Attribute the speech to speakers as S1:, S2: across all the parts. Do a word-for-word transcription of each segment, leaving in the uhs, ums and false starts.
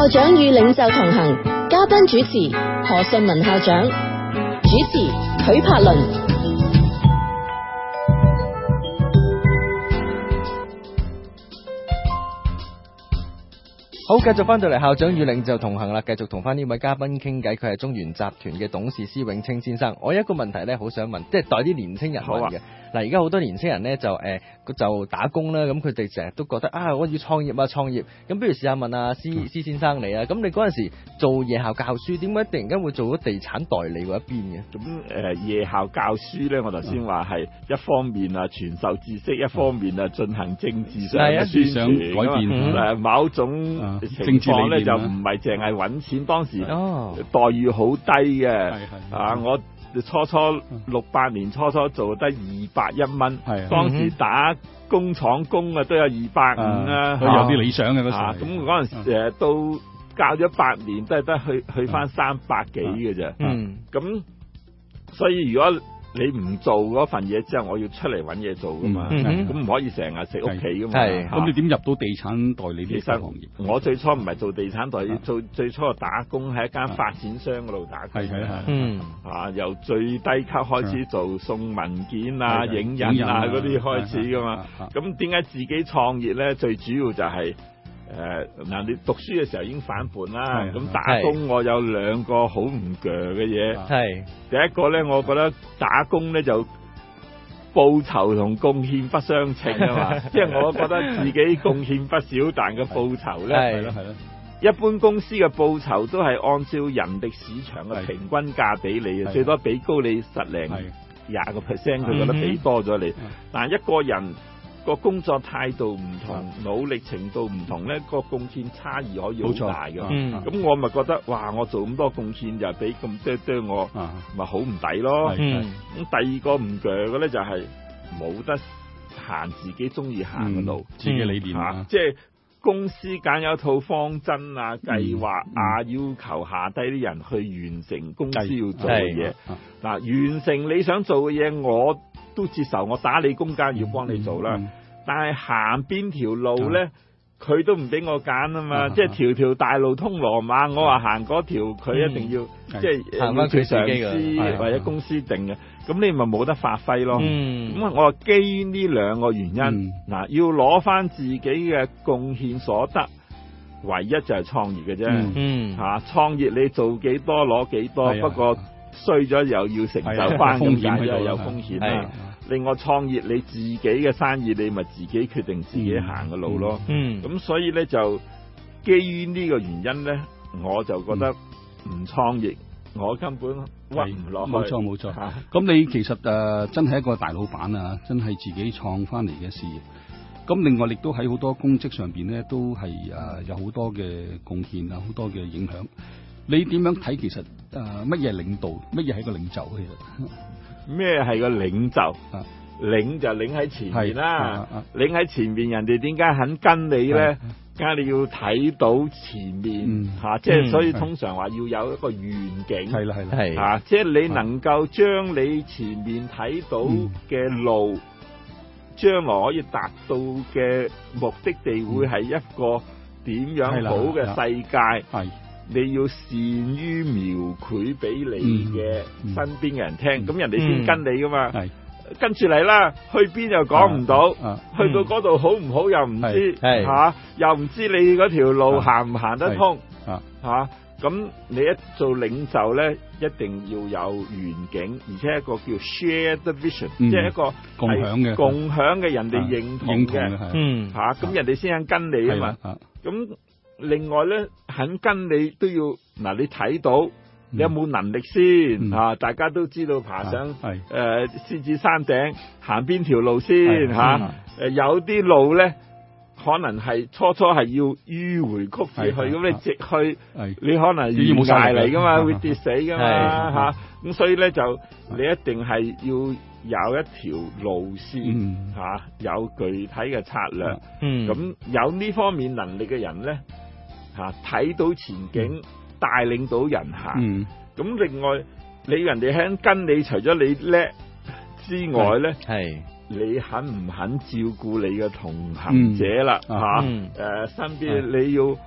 S1: 校長與領袖同行，嘉賓主持何順文校長，主持許柏倫。
S2: 好，繼續翻到嚟校長與領袖同行啦，繼續同翻呢位嘉賓傾偈，佢係中原集團嘅董事施永青先生。我有一個問題咧，好想問，即係代啲年青人問嘅。嗱，而家好多年青人咧就誒、呃、就打工啦，咁佢哋成日都覺得啊，我要創業啊創業。咁不如試下問阿施施先生你啊，咁你嗰陣時做夜校教書，點解突然間會做咗地產代理嗰一邊嘅？
S3: 咁誒、呃、夜校教書咧，我頭先話係一方面啊傳授知識，一方面啊進行政治上嘅宣傳
S4: 改變
S3: 誒、呃、某種情況咧就唔係淨係揾錢，當時待遇好低嘅，啊我。初初六八年初初做得二百一蚊，當時打工廠工啊都有二百五啦，
S4: 都有啲理想嘅嗰時。
S3: 咁嗰陣時誒都教咗八年，都係得去去翻三百幾嘅啫。
S2: 嗯，
S3: 咁所以如果你唔做嗰份嘢之後，我要出嚟揾嘢做噶嘛，咁唔、嗯、可以成日食屋企噶嘛。
S4: 係，咁你點入到地產代理呢個行業？
S3: 我最初唔係做地產代理，做最初打工喺一間發展商嗰度打工。係係係。嗯。啊，由最低級開始做送文件啊、影印啊嗰啲開始噶嘛。咁點解自己創業咧？最主要就係、是。誒嗱、呃，你讀書嘅時候已經反叛啦，咁打工我有兩個好唔鋸嘅嘢。係第一個咧，我覺得打工咧就報酬同貢獻不相稱啊嘛，即係我覺得自己貢獻不少，但嘅報酬咧係咯係咯，一般公司嘅報酬都係按照人力市場嘅平均價俾你嘅，最多俾高你十零廿個 percent， 佢覺得俾多咗你，但係一個人。個工作態度唔同，努力程度唔同咧，個貢獻差異可以好大㗎。咁、嗯、我咪覺得，哇！我做咁多貢獻就俾咁多多我，咪好唔抵咯。咁、嗯、第二個唔鋸嘅咧就係冇得行自己中意行嘅路，
S4: 自己理念啊，
S3: 即係公司揀有一套方針啊、計劃啊，嗯、要求下低啲人去完成公司要做嘅嘢。嗱，完成你想做嘅嘢，我都接受，我打你工價要幫你做啦、嗯嗯，但係行邊條路咧，佢、嗯、都唔俾我揀啊嘛，啊即係條條大路通羅馬，啊、我話行嗰條，佢一定要、嗯、即係
S2: 行翻佢上
S3: 司或者公司定嘅，咁你咪冇得發揮咯。咁、
S2: 嗯、
S3: 我話基於呢兩個原因，嗱、嗯，要攞翻自己嘅貢獻所得，唯一就係創業嘅啫。
S2: 嗯，
S3: 吓、啊、創業你做幾多攞幾多，不過。衰咗又要承受翻咁解，又有風險啦。另外創業你自己嘅生意，你咪自己決定自己行嘅路咯。嗯，咁所以咧就基於呢個原因咧，我就覺得唔創業，我根本屈唔落去。
S4: 冇錯冇錯。咁你其實誒、呃、真係一個大老闆啊，真係自己創翻嚟嘅事業。咁另外亦都喺好多公職上邊咧，都係誒、呃、有好多嘅貢獻啊，好多嘅影響。你點樣睇？其實誒乜嘢領導，乜嘢係個領袖？其實
S3: 咩係個領袖？啊、領就領喺前面啦，啊啊、領喺前面，人哋點解肯跟你咧？梗係、啊、你要睇到前面嚇，即係、嗯啊就是、所以通常話要有一個願景。係啦係啦，係嚇，即係你能夠將你前面睇到嘅路，將、嗯、來可以達到嘅目的地，會係一個點樣好嘅世界？係。你要善於描繪俾你嘅身邊嘅人聽，咁、嗯嗯、人哋先跟你噶嘛。係、嗯、跟住嚟啦，去邊又講唔到，啊啊、去到嗰度好唔好又唔知，吓、啊、又唔知你嗰條路行唔行得通，吓咁、啊啊、你一做領袖咧，一定要有願景，而且一個叫 shared vision，、嗯、即係一個
S4: 共享嘅
S3: 共享嘅人哋認同嘅，嗯吓，咁、啊、人哋先肯跟你啊嘛，咁。另外咧，肯跟你都要嗱，你睇到你有冇能力先、嗯啊、大家都知道爬上誒獅子山頂行邊條路先嚇、誒、有啲路咧可能係初初係要迂迴曲折去，咁你直去你可能懸崖嚟噶嘛，會跌死噶嘛嚇，咁所以咧就你一定係要有一條路線、嗯啊、有具體嘅策略，咁、嗯、有呢方面能力嘅人咧。吓，睇到前景，帶領到人行。咁、嗯、另外，你人哋肯跟你，除咗你叻之外咧，係你肯唔肯照顧你嘅同行者啦？吓、嗯，誒、啊呃，身邊你要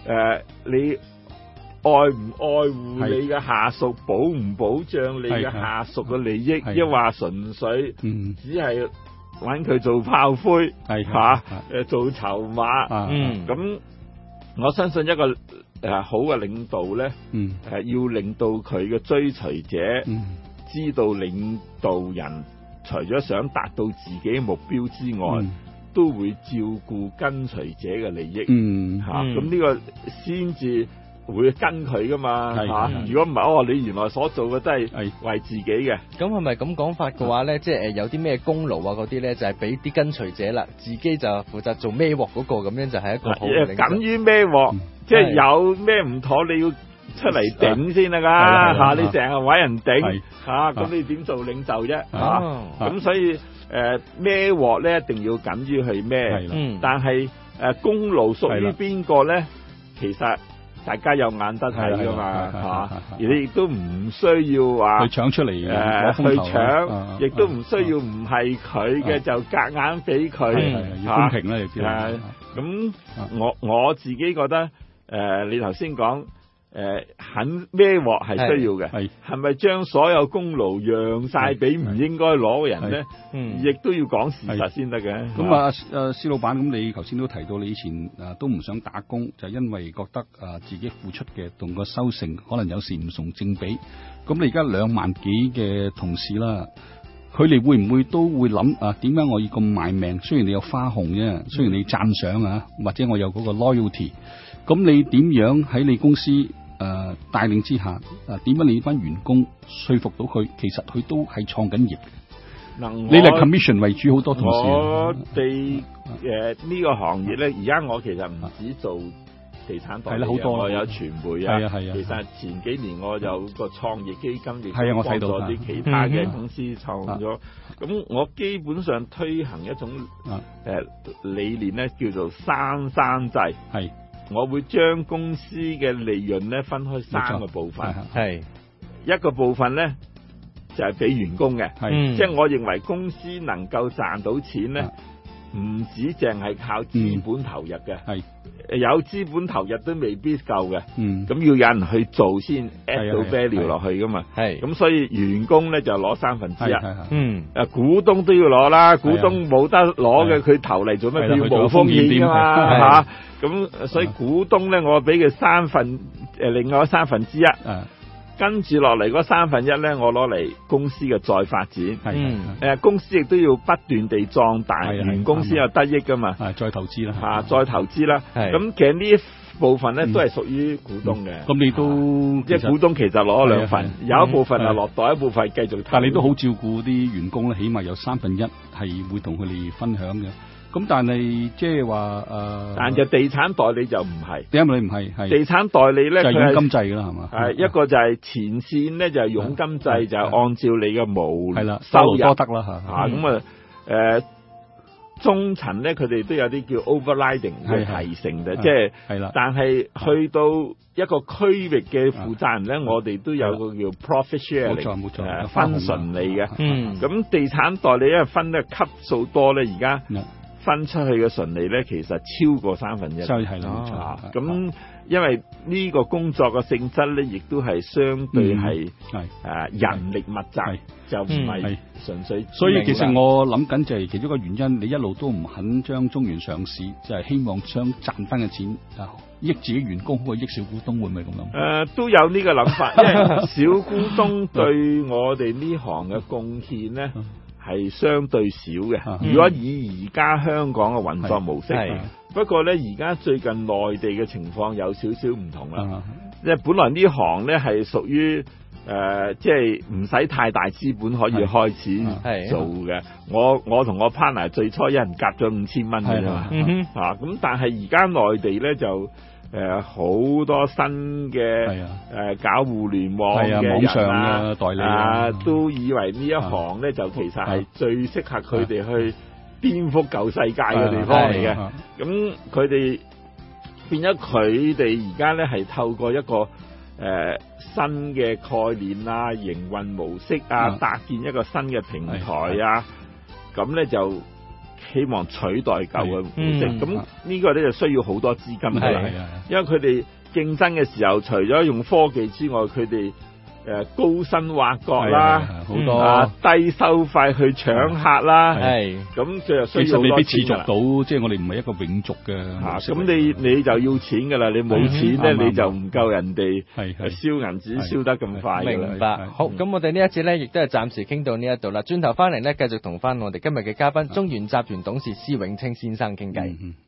S3: 呃、你愛唔愛護你嘅下屬，保唔保障你嘅下屬嘅利益，抑或純粹只係揾佢做炮灰，嚇誒做籌碼。咁、嗯、我相信一個誒、呃、好嘅領導咧，誒、嗯呃、要令到佢嘅追隨者、嗯、知道領導人除咗想達到自己目標之外，嗯、都會照顧跟隨者嘅利益。嗯，嚇咁呢個先至會跟佢噶嘛，嚇！如果唔係，哦，你原來所做嘅都係為自己嘅。
S2: 咁係咪咁講法嘅話咧，即係誒有啲咩功勞啊嗰啲咧，就係俾啲跟隨者啦，自己就負責做孭鑊嗰個，咁樣就係一個好嘅領袖。
S3: 敢於孭鑊，嗯、即係有咩唔妥，你要出嚟頂先得㗎嚇！你成日揾人頂嚇，咁你點做領袖啫嚇？咁所以誒孭鑊咧，一定要敢於去孭。嗯，但係誒功勞屬於邊個咧？其實大家有眼得睇噶嘛嚇，而你亦都唔需要話
S4: 去搶出嚟嘅、
S3: 呃，去搶，亦都唔需要唔係佢嘅就夾硬俾佢，
S4: 要公平啦，亦知啦。
S3: 咁我我自己覺得誒、呃，你頭先講誒肯孭鑊係需要嘅，係咪將所有功勞讓晒俾唔應該攞嘅人咧？亦都要講事實先得嘅。
S4: 咁啊，誒施老闆，咁你頭先都提到你以前誒都唔想打工，就係、因為覺得誒自己付出嘅同個收成可能有時唔成正比。咁你而家兩萬幾嘅同事啦，佢哋會唔會都會諗啊？點解我要咁賣命？雖然你有花紅啫，雖然你讚賞啊，或者我有嗰個 loyalty， 咁你點樣喺你公司誒、呃、帶領之下，誒點樣你班員工說服到佢？其實佢都係創緊業。你係 commission 為主，好多同事。
S3: 我哋誒呢個行業咧，而家我其實唔止做地產代理，好多我有傳媒啊。係啊係啊。其實前幾年我有個創業基金，亦都幫助啲其他嘅公司創咗。咁我基本上推行一種誒理念咧，叫做三三制。係。我會將公司嘅利潤咧分開三個部分。係。一個部分咧，就係、是、俾員工嘅，即係我認為公司能夠賺到錢咧，唔止淨係靠資本投入嘅，係、嗯、有資本投入都未必夠嘅，咁、嗯、要有人去做先 add 到 value 落去噶嘛，係咁所以員工咧就攞三分之一，嗯，誒股東都要攞啦，股東冇得攞嘅，佢投嚟做咩？佢要冇風險噶嘛，吓，咁所以股東咧我俾佢三分，誒另外三分之一。跟住落嚟嗰三分一咧，我攞嚟公司嘅再發展。係，誒、呃、公司亦都要不斷地壯大，原公司有得益噶嘛。係，再投資啦。嚇、啊，再投資啦。係。咁其實呢一部分咧、嗯、都係屬於股東嘅。咁、嗯、你都即係股東其實攞咗兩份，有一部分係落袋，一部分繼續投。但係你都好照顧啲員工咧，起碼有三分一係會同佢哋分享嘅。咁但係即係話誒，但就地產代理就唔係，點解你唔係？係地產代理咧，就係佣金制噶啦，係嘛？係一個就係前線咧，就係佣金制，就係按照你嘅毛係啦，收入多得啦嚇嚇咁啊誒，中層咧佢哋都有啲叫 overriding 嘅提成嘅，即係係啦。但係去到一個區域嘅負責人咧，我哋都有個叫 profit share 嚟，冇錯冇錯，誒分純利嘅。嗯，咁地產代理因為分得級數多咧，而家。分出去嘅純利咧，其實超過三分一，所以係啦。咁因為呢個工作嘅性質咧，亦都係相對係誒人力密集，就唔係純粹。所以其實我諗緊就係其中一個原因，你一路都唔肯將中原上市，就係、是、希望將賺翻嘅錢啊益自己員工，好過益小股東，會唔會咁諗？誒、呃，都有呢個諗法，因為小股東對我哋呢行嘅貢獻咧。係相對少嘅。如果以而家香港嘅運作模式，不過咧而家最近內地嘅情況有少少唔同啦。因為本來呢行咧係屬於誒，即係唔使太大資本可以開始做嘅。我我同我 partner 最初一人夾咗五千蚊嘅啫嘛。啊，咁但係而家內地咧就。誒、呃，好多新嘅誒、啊呃、搞互聯網嘅人、啊、網上嘅代理啊，啊，都以為呢一行咧、啊、就其實係最適合佢哋去顛覆舊世界嘅地方嚟嘅。咁佢哋變咗，佢哋而家咧係透過一個誒、呃、新嘅概念啊、營運模式啊，搭、啊、建一個新嘅平台啊，咁咧就希望取代舊嘅模式。咁呢、
S4: 嗯、
S3: 個咧就需要好多資金㗎啦，因為佢哋競爭嘅時候，除咗用科技之外，佢哋誒高薪挖角啦，好多、啊、低收費去搶客啦，係咁佢又需要
S4: 其實未必持續到，即係我哋唔係一個永續嘅。
S3: 咁、啊、你你就要錢㗎啦，你冇錢咧你就唔夠人哋燒銀紙燒得咁快。
S2: 明白。好，咁我哋呢一節咧亦都係暫時傾到呢一度啦，轉頭翻嚟咧繼續同翻我哋今日嘅嘉賓中原集團董事施永青先生傾偈。嗯嗯